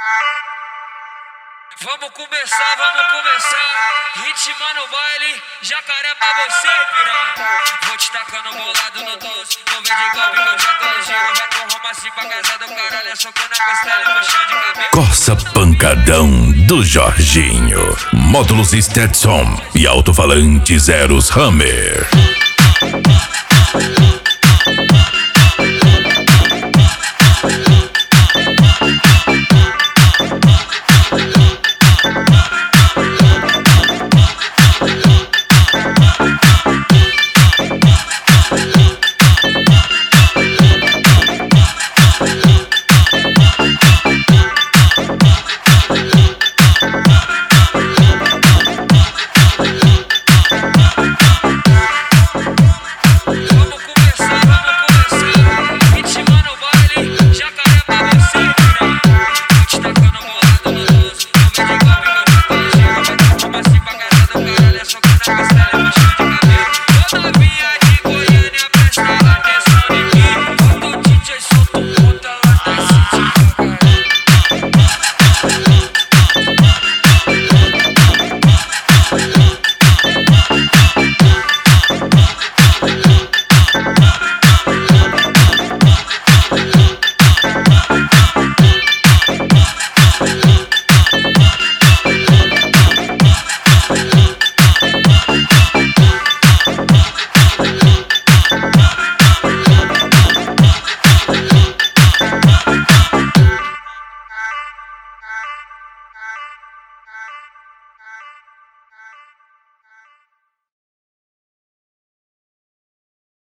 Vamos começar. Ritmo no baile, jacaré pra você, piranha. Vou te tacando bolado no doce. Vou ver de golpe que eu já tô no giro. Vai com romance pra casa do caralho. É soco na costela e puxão de cabelo. Corsa Pancadão do Jorginho. Módulos Stetson e alto-falantes Eros Hammer.